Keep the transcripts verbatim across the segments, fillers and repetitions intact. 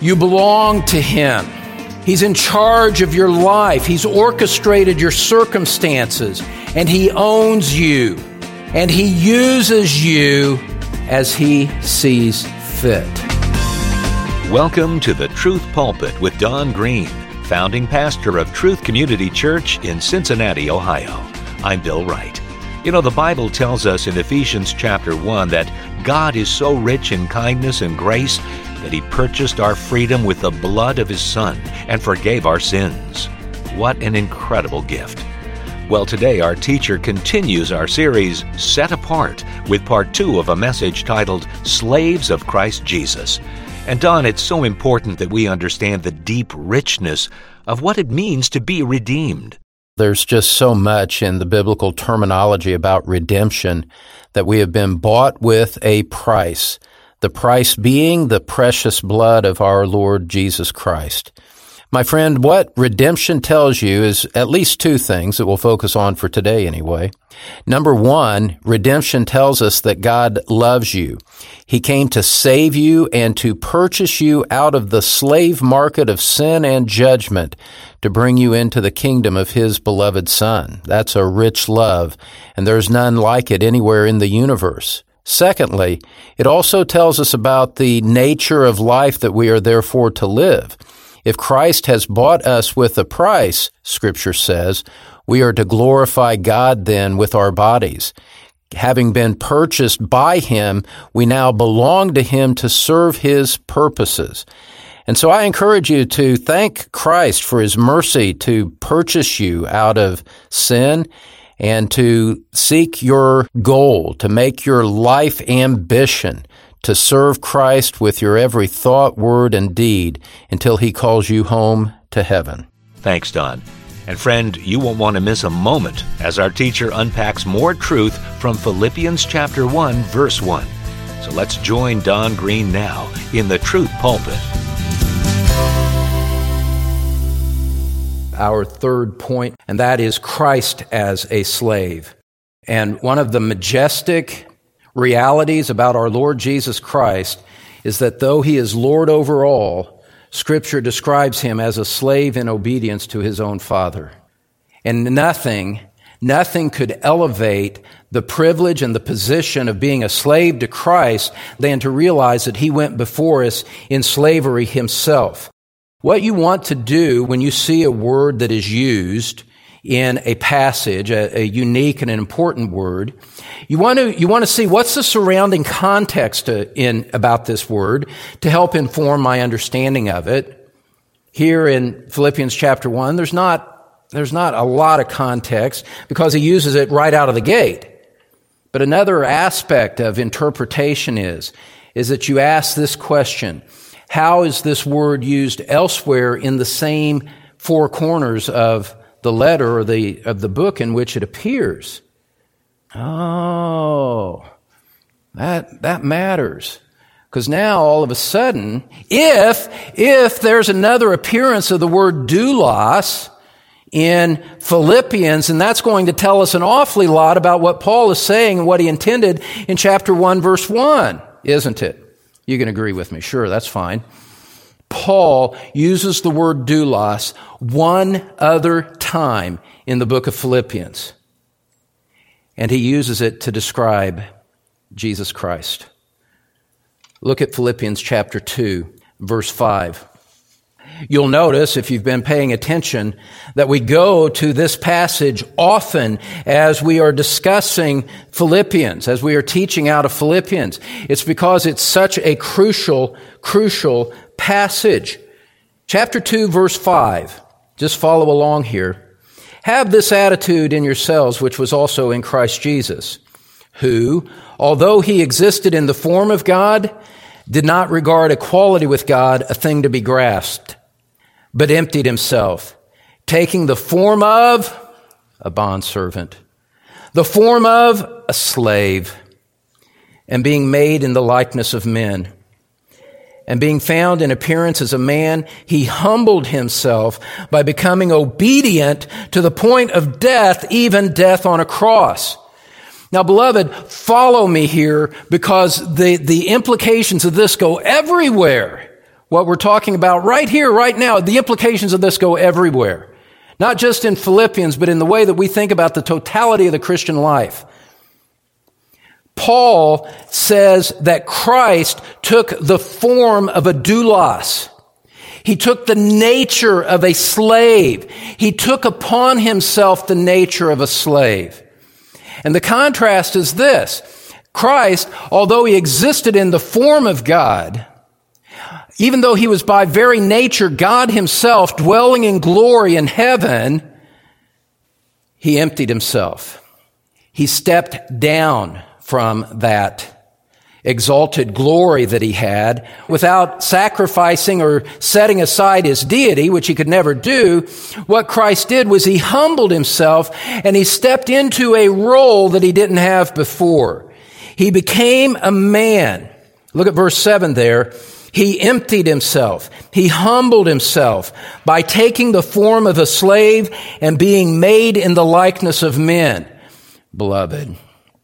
You belong to Him. He's in charge of your life. He's orchestrated your circumstances, and He owns you, and He uses you as He sees fit. Welcome to the Truth Pulpit with Don Green, founding pastor of Truth Community Church in Cincinnati, Ohio. I'm Bill Wright. You know, the Bible tells us in Ephesians chapter one that God is so rich in kindness and grace that He purchased our freedom with the blood of His Son and forgave our sins. What an incredible gift. Well, today our teacher continues our series, Set Apart, with part two of a message titled, Slaves of Christ Jesus. And Don, it's so important that we understand the deep richness of what it means to be redeemed. There's just so much in the biblical terminology about redemption that we have been bought with a price, the price being the precious blood of our Lord Jesus Christ. My friend, what redemption tells you is at least two things that we'll focus on for today anyway. Number one, redemption tells us that God loves you. He came to save you and to purchase you out of the slave market of sin and judgment to bring you into the kingdom of His beloved Son. That's a rich love, and there's none like it anywhere in the universe. Secondly, it also tells us about the nature of life that we are therefore to live. If Christ has bought us with a price, Scripture says, we are to glorify God then with our bodies. Having been purchased by Him, we now belong to Him to serve His purposes. And so I encourage you to thank Christ for His mercy to purchase you out of sin and to seek your goal, to make your life ambition to serve Christ with your every thought, word, and deed until He calls you home to heaven. Thanks, Don. And friend, you won't want to miss a moment as our teacher unpacks more truth from Philippians chapter one, verse one. So let's join Don Green now in the Truth Pulpit. Our third point, and that is Christ as a slave. And one of the majestic realities about our Lord Jesus Christ is that though He is Lord over all, Scripture describes Him as a slave in obedience to His own Father. And nothing, nothing could elevate the privilege and the position of being a slave to Christ than to realize that He went before us in slavery Himself. What you want to do when you see a word that is used in a passage, a, a unique and an important word, you want to you want to see what's the surrounding context to, in about this word to help inform my understanding of it. Here in Philippians chapter one, there's not there's not a lot of context because he uses it right out of the gate. But another aspect of interpretation is is that you ask this question: how is this word used elsewhere in the same four corners of the letter or the of the book in which it appears? Oh, that that matters. Because now all of a sudden, if if there's another appearance of the word doulos in Philippians, and that's going to tell us an awfully lot about what Paul is saying and what he intended in chapter one, verse one, isn't it? You can agree with me. Sure, that's fine. Paul uses the word doulos one other time in the book of Philippians, and he uses it to describe Jesus Christ. Look at Philippians chapter two, verse five. You'll notice, if you've been paying attention, that we go to this passage often as we are discussing Philippians, as we are teaching out of Philippians. It's because it's such a crucial, crucial passage. Chapter two, verse five. Just follow along here. Have this attitude in yourselves, which was also in Christ Jesus, who, although He existed in the form of God, did not regard equality with God a thing to be grasped, but emptied Himself, taking the form of a bondservant, the form of a slave, and being made in the likeness of men. And being found in appearance as a man, He humbled Himself by becoming obedient to the point of death, even death on a cross. Now, beloved, follow me here, because the, the implications of this go everywhere what we're talking about right here, right now. The implications of this go everywhere. Not just in Philippians, but in the way that we think about the totality of the Christian life. Paul says that Christ took the form of a doulos. He took the nature of a slave. He took upon himself the nature of a slave. And the contrast is this. Christ, although he existed in the form of God, even though he was by very nature God himself dwelling in glory in heaven, he emptied himself. He stepped down from that exalted glory that he had without sacrificing or setting aside his deity, which he could never do. What Christ did was he humbled himself and he stepped into a role that he didn't have before. He became a man. Look at verse seven there. He emptied himself. He humbled himself by taking the form of a slave and being made in the likeness of men. Beloved,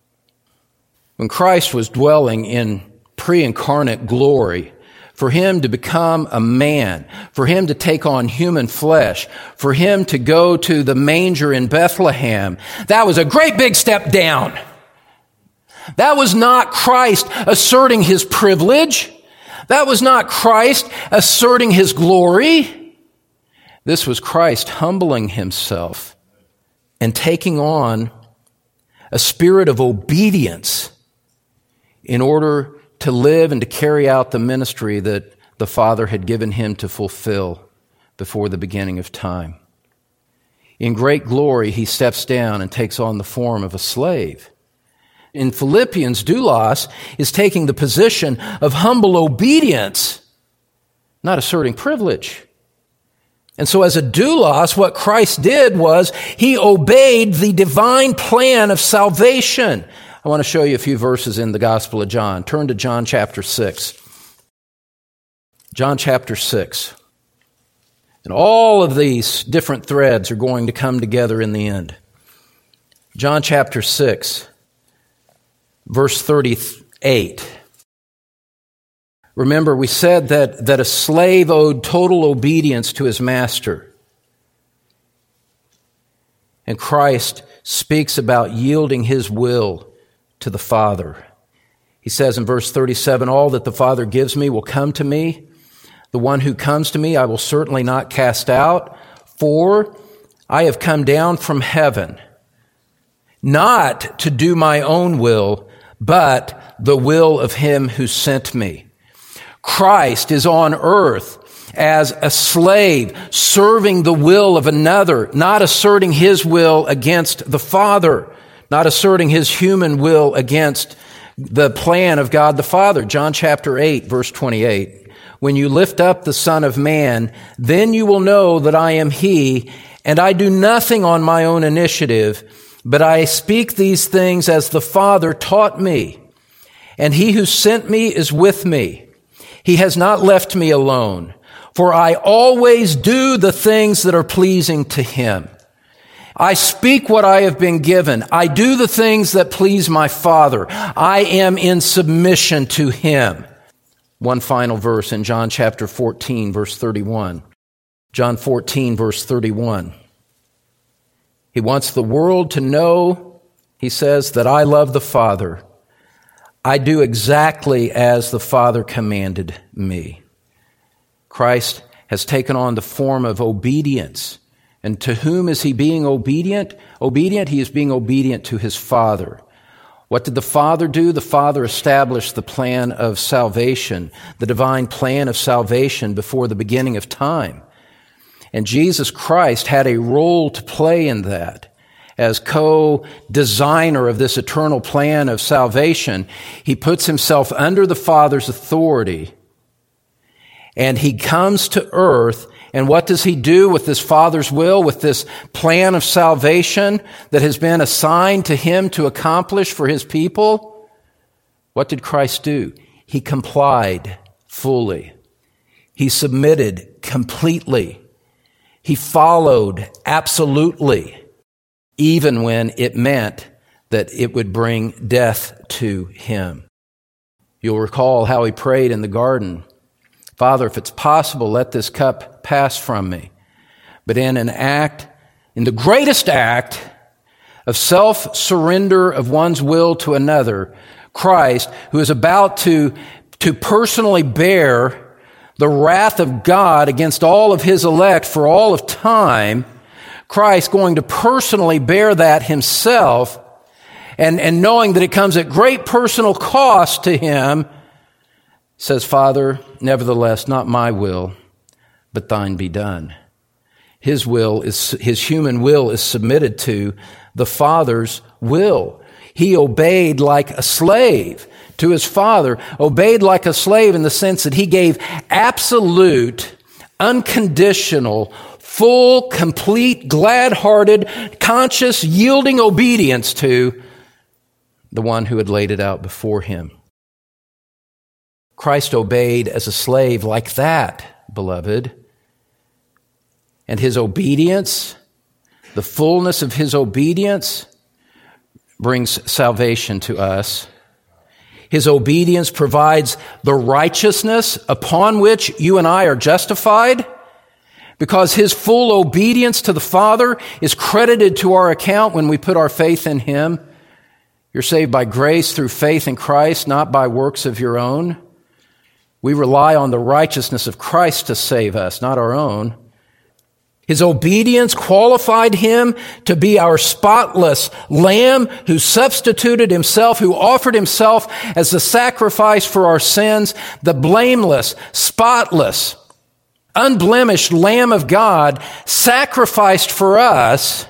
when Christ was dwelling in pre-incarnate glory, for him to become a man, for him to take on human flesh, for him to go to the manger in Bethlehem, that was a great big step down. That was not Christ asserting his privilege. That was not Christ asserting his glory. This was Christ humbling himself and taking on a spirit of obedience in order to live and to carry out the ministry that the Father had given him to fulfill before the beginning of time. In great glory, he steps down and takes on the form of a slave. In Philippians, doulos is taking the position of humble obedience, not asserting privilege. And so as a doulos, what Christ did was he obeyed the divine plan of salvation. I want to show you a few verses in the Gospel of John. Turn to John chapter six. John chapter six. And all of these different threads are going to come together in the end. John chapter six, verse thirty-eight. Remember, we said that, that a slave owed total obedience to his master. And Christ speaks about yielding his will to the Father. He says in verse thirty-seven, all that the Father gives me will come to me. The one who comes to me I will certainly not cast out, for I have come down from heaven, not to do my own will, but the will of him who sent me. Christ is on earth as a slave, serving the will of another, not asserting his will against the Father, not asserting his human will against the plan of God the Father. John chapter eight, verse twenty-eight. When you lift up the Son of Man, then you will know that I am he, and I do nothing on my own initiative, but I speak these things as the Father taught me. And he who sent me is with me. He has not left me alone, for I always do the things that are pleasing to him. I speak what I have been given. I do the things that please my Father. I am in submission to him. One final verse in John chapter fourteen, verse thirty-one. John fourteen, verse thirty-one. He wants the world to know, he says, that I love the Father. I do exactly as the Father commanded me. Christ has taken on the form of obedience. And to whom is he being obedient? Obedient, he is being obedient to his Father. What did the Father do? The Father established the plan of salvation, the divine plan of salvation before the beginning of time. And Jesus Christ had a role to play in that. As co-designer of this eternal plan of salvation, he puts himself under the Father's authority, and he comes to earth. And what does he do with this Father's will, with this plan of salvation that has been assigned to him to accomplish for his people? What did Christ do? He complied fully. He submitted completely. He followed absolutely, even when it meant that it would bring death to him. You'll recall how he prayed in the garden. Father, if it's possible, let this cup pass from me. But in an act, in the greatest act of self-surrender of one's will to another, Christ, who is about to, to personally bear the wrath of God against all of his elect for all of time, Christ going to personally bear that himself, and, and knowing that it comes at great personal cost to him, says, Father, nevertheless, not my will, but thine be done. His will is, his human will is submitted to the Father's will. He obeyed like a slave to his Father, obeyed like a slave in the sense that he gave absolute, unconditional, full, complete, glad-hearted, conscious, yielding obedience to the one who had laid it out before him. Christ obeyed as a slave like that, beloved. And his obedience, the fullness of his obedience, brings salvation to us. His obedience provides the righteousness upon which you and I are justified, because his full obedience to the Father is credited to our account when we put our faith in him. You're saved by grace through faith in Christ, not by works of your own. We rely on the righteousness of Christ to save us, not our own. His obedience qualified him to be our spotless lamb who substituted himself, who offered himself as the sacrifice for our sins, the blameless, spotless, unblemished Lamb of God sacrificed for us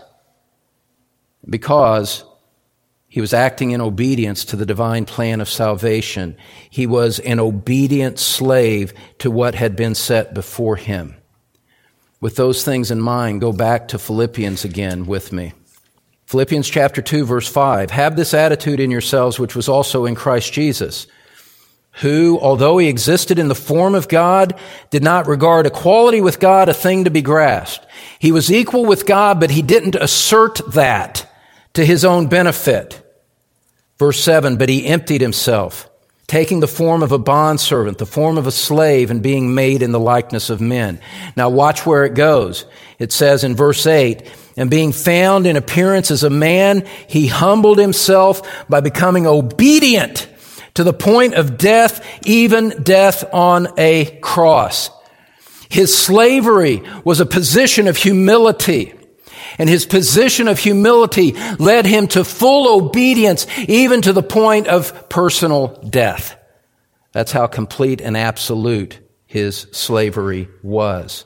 because he was acting in obedience to the divine plan of salvation. He was an obedient slave to what had been set before him. With those things in mind, go back to Philippians again with me. Philippians chapter two, verse five. Have this attitude in yourselves, which was also in Christ Jesus, who, although he existed in the form of God, did not regard equality with God a thing to be grasped. He was equal with God, but he didn't assert that to his own benefit. Verse seven, but he emptied himself, taking the form of a bondservant, the form of a slave, and being made in the likeness of men. Now watch where it goes. It says in verse eight, and being found in appearance as a man, he humbled himself by becoming obedient to the point of death, even death on a cross. His slavery was a position of humility. And his position of humility led him to full obedience, even to the point of personal death. That's how complete and absolute his slavery was.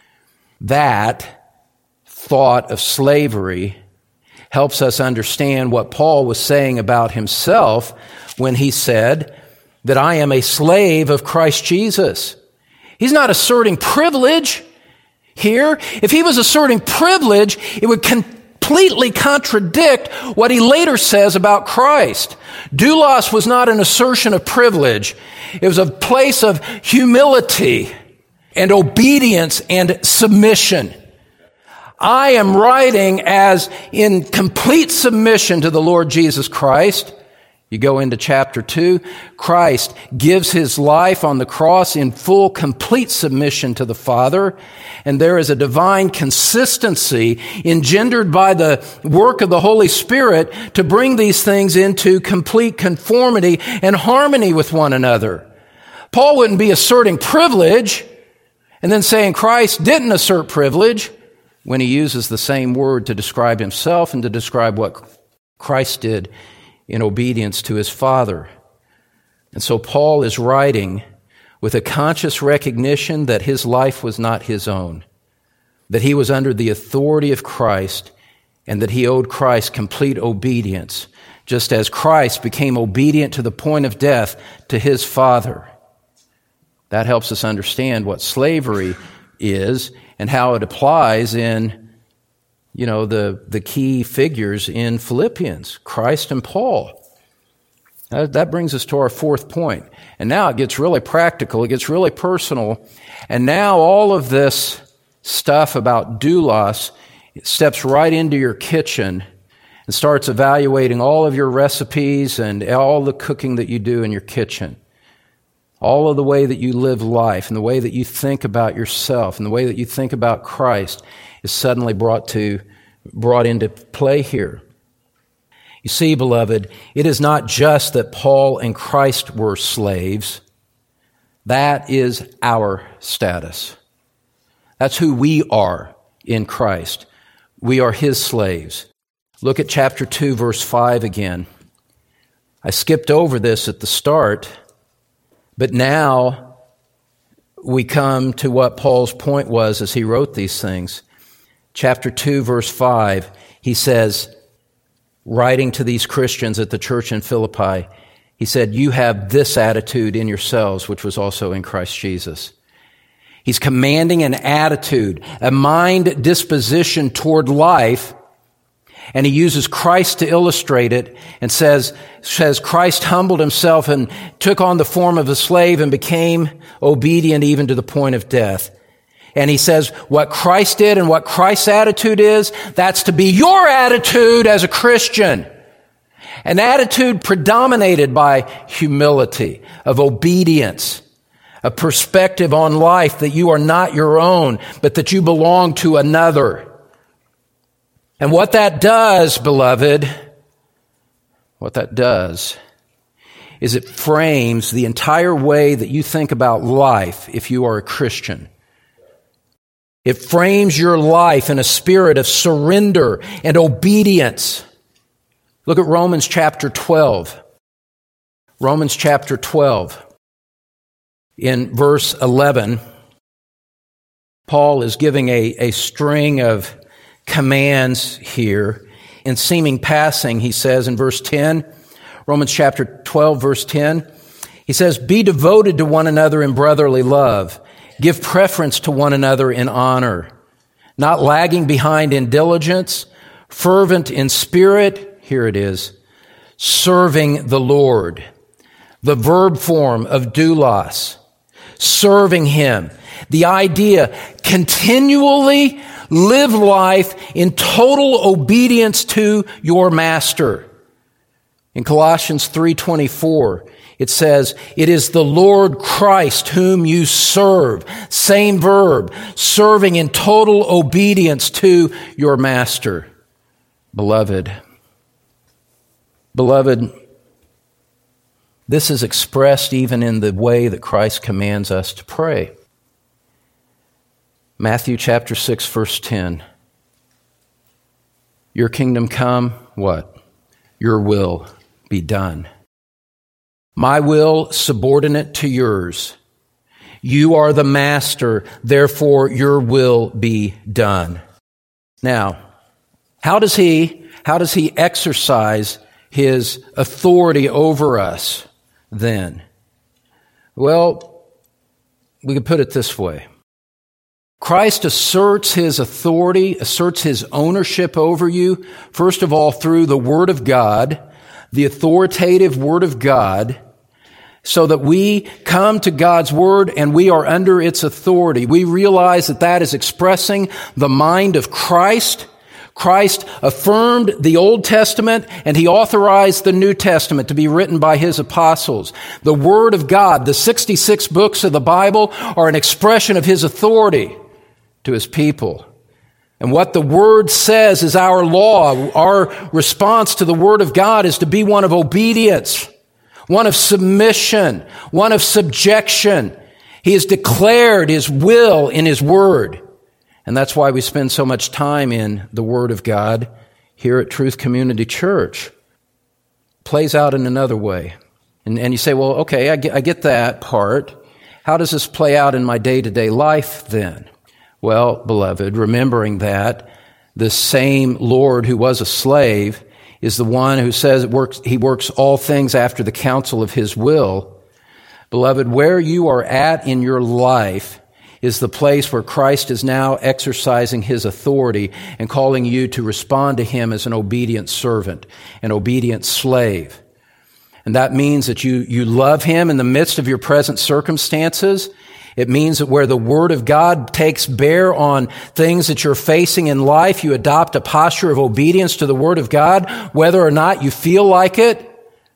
That thought of slavery helps us understand what Paul was saying about himself when he said that I am a slave of Christ Jesus. He's not asserting privilege here. If he was asserting privilege, it would completely contradict what he later says about Christ. Doulos was not an assertion of privilege. It was a place of humility and obedience and submission. I am writing as in complete submission to the Lord Jesus Christ. You go into chapter two, Christ gives his life on the cross in full, complete submission to the Father, and there is a divine consistency engendered by the work of the Holy Spirit to bring these things into complete conformity and harmony with one another. Paul wouldn't be asserting privilege and then saying Christ didn't assert privilege when he uses the same word to describe himself and to describe what Christ did in obedience to his Father. And so Paul is writing with a conscious recognition that his life was not his own, that he was under the authority of Christ, and that he owed Christ complete obedience, just as Christ became obedient to the point of death to his Father. That helps us understand what slavery is and how it applies in You know, the, the key figures in Philippians, Christ and Paul. That, that brings us to our fourth point. And now it gets really practical, it gets really personal. And now all of this stuff about doulos steps right into your kitchen and starts evaluating all of your recipes and all the cooking that you do in your kitchen. All of the way that you live life and the way that you think about yourself and the way that you think about Christ is suddenly brought to, brought into play here. You see, beloved, it is not just that Paul and Christ were slaves. That is our status. That's who we are in Christ. We are his slaves. Look at chapter two, verse five again. I skipped over this at the start, but now we come to what Paul's point was as he wrote these things. Chapter two, verse five, he says, writing to these Christians at the church in Philippi, he said, you have this attitude in yourselves, which was also in Christ Jesus. He's commanding an attitude, a mind disposition toward life, and he uses Christ to illustrate it and says, says Christ humbled himself and took on the form of a slave and became obedient even to the point of death. And he says, what Christ did and what Christ's attitude is, that's to be your attitude as a Christian. An attitude predominated by humility, of obedience, a perspective on life that you are not your own, but that you belong to another. And what that does, beloved, what that does is it frames the entire way that you think about life if you are a Christian. It frames your life in a spirit of surrender and obedience. Look at Romans chapter twelve. Romans chapter twelve. In verse eleven, Paul is giving a, a string of commands here. In seeming passing, he says in verse ten, Romans chapter twelve, verse ten, he says, be devoted to one another in brotherly love. Give preference to one another in honor, not lagging behind in diligence, fervent in spirit, here it is, serving the Lord. The verb form of doulos, serving him. The idea, continually live life in total obedience to your master. In Colossians three twenty-four, it says, it is the Lord Christ whom you serve. Same verb, serving in total obedience to your master. Beloved, beloved, this is expressed even in the way that Christ commands us to pray. Matthew chapter six, verse ten. Your kingdom come, what? Your will be done. My will subordinate to yours. You are the master, therefore your will be done. Now, how does he, how does he exercise his authority over us then? Well, we could put it this way. Christ asserts his authority, asserts his ownership over you, first of all through the Word of God, the authoritative Word of God, so that we come to God's Word and we are under its authority. We realize that that is expressing the mind of Christ. Christ affirmed the Old Testament and he authorized the New Testament to be written by his apostles. The Word of God, the sixty-six books of the Bible, are an expression of his authority to his people. And what the Word says is our law. Our response to the Word of God is to be one of obedience, one of submission, one of subjection. He has declared his will in his Word. And that's why we spend so much time in the Word of God here at Truth Community Church. Plays out in another way. And, and you say, well, okay, I get, I get that part. How does this play out in my day-to-day life then? Well, beloved, remembering that the same Lord who was a slave is the one who says it works, he works all things after the counsel of his will. Beloved, where you are at in your life is the place where Christ is now exercising his authority and calling you to respond to him as an obedient servant, an obedient slave. And that means that you, you love him in the midst of your present circumstances. It means that where the Word of God takes bear on things that you're facing in life, you adopt a posture of obedience to the Word of God, whether or not you feel like it,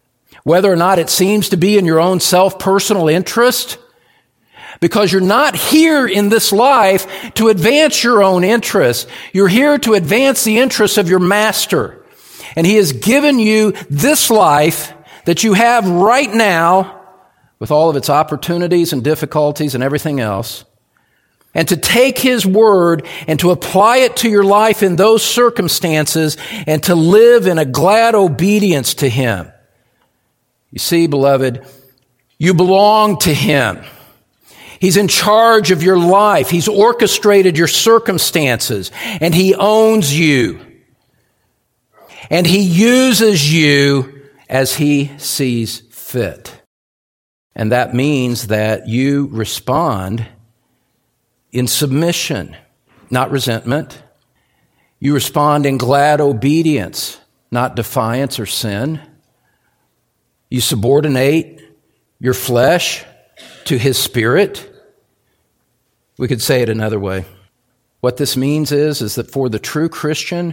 whether or not it seems to be in your own self-personal interest, because you're not here in this life to advance your own interests. You're here to advance the interests of your master. And he has given you this life that you have right now with all of its opportunities and difficulties and everything else. And to take his word and to apply it to your life in those circumstances and to live in a glad obedience to him. You see, beloved, you belong to him. He's in charge of your life. He's orchestrated your circumstances, and he owns you. And he uses you as he sees fit. And that means that you respond in submission, not resentment. You respond in glad obedience, not defiance or sin. You subordinate your flesh to his spirit. We could say it another way. What this means is, is that for the true Christian,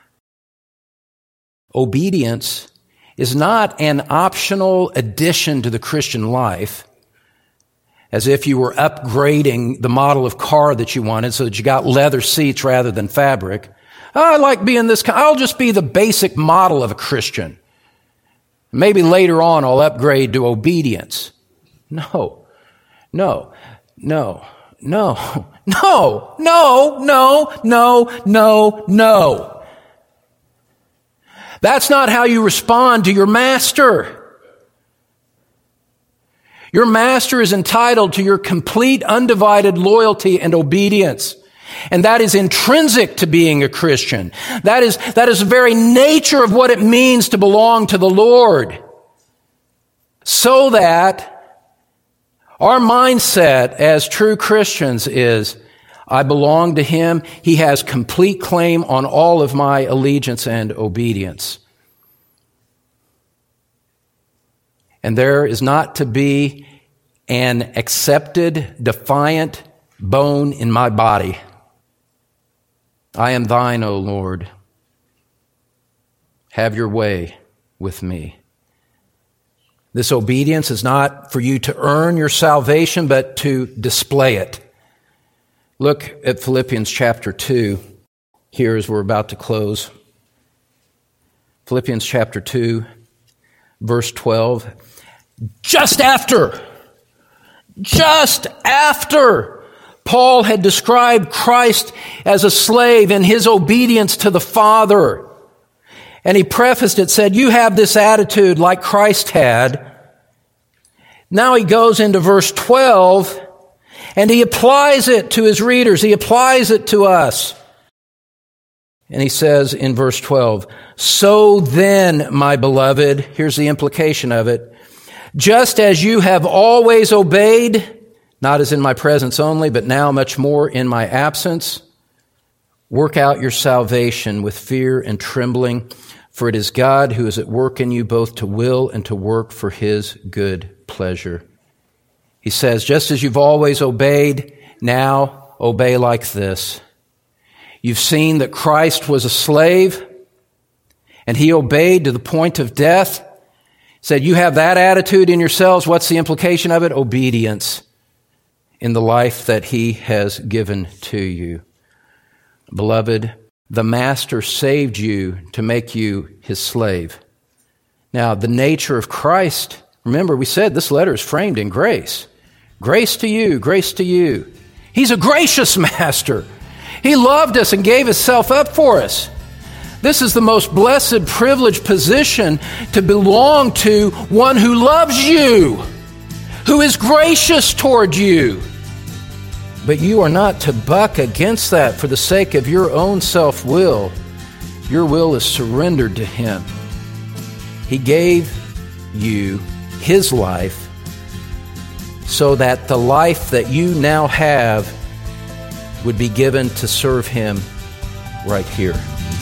obedience is not an optional addition to the Christian life, as if you were upgrading the model of car that you wanted so that you got leather seats rather than fabric. Oh, I like being this kind. I'll just be the basic model of a Christian. Maybe later on I'll upgrade to obedience. No, no, no, no, no, no, no, no, no, no. That's not how you respond to your master. Your master is entitled to your complete, undivided loyalty and obedience. And that is intrinsic to being a Christian. That is, that is the very nature of what it means to belong to the Lord. So that our mindset as true Christians is, I belong to him. He has complete claim on all of my allegiance and obedience. And there is not to be an accepted, defiant bone in my body. I am thine, O Lord. Have your way with me. This obedience is not for you to earn your salvation, but to display it. Look at Philippians chapter two, here as we're about to close. Philippians chapter two, verse twelve. Just after, just after Paul had described Christ as a slave in his obedience to the Father, and he prefaced it, said, you have this attitude like Christ had. Now he goes into verse twelve, and he applies it to his readers. He applies it to us. And he says in verse twelve, so then, my beloved, here's the implication of it, just as you have always obeyed, not as in my presence only, but now much more in my absence, work out your salvation with fear and trembling, for it is God who is at work in you both to will and to work for his good pleasure. He says, just as you've always obeyed, now obey like this. You've seen that Christ was a slave, and he obeyed to the point of death. Said, you have that attitude in yourselves. What's the implication of it? Obedience in the life that he has given to you. Beloved, the master saved you to make you his slave. Now, the nature of Christ, remember we said this letter is framed in grace. Grace to you, grace to you. He's a gracious master. He loved us and gave himself up for us. This is the most blessed, privileged position to belong to one who loves you, who is gracious toward you. But you are not to buck against that for the sake of your own self-will. Your will is surrendered to him. He gave you his life so that the life that you now have would be given to serve him right here.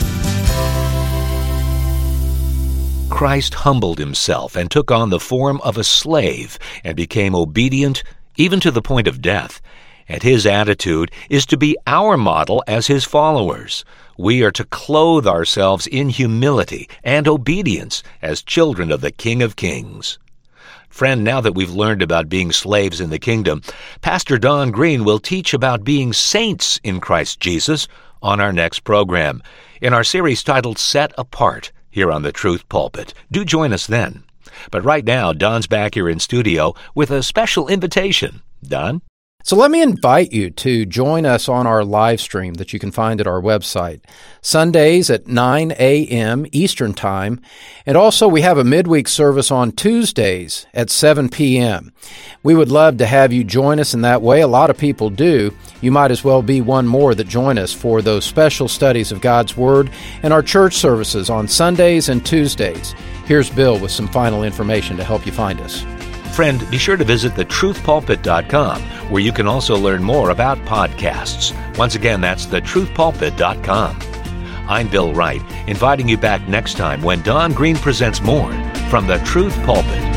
Christ humbled himself and took on the form of a slave and became obedient even to the point of death. And his attitude is to be our model as his followers. We are to clothe ourselves in humility and obedience as children of the King of Kings. Friend, now that we've learned about being slaves in the kingdom, Pastor Don Green will teach about being saints in Christ Jesus on our next program, in our series titled Set Apart, here on the Truth Pulpit. Do join us then. But right now, Don's back here in studio with a special invitation. Don? So let me invite you to join us on our live stream that you can find at our website, Sundays at nine a.m. Eastern Time, and also we have a midweek service on Tuesdays at seven p.m. We would love to have you join us in that way. A lot of people do. You might as well be one more that join us for those special studies of God's Word and our church services on Sundays and Tuesdays. Here's Bill with some final information to help you find us. Friend, be sure to visit the truth pulpit dot com, where you can also learn more about podcasts. Once again, that's the truth pulpit dot com. I'm Bill Wright, inviting you back next time when Don Green presents more from the Truth Pulpit.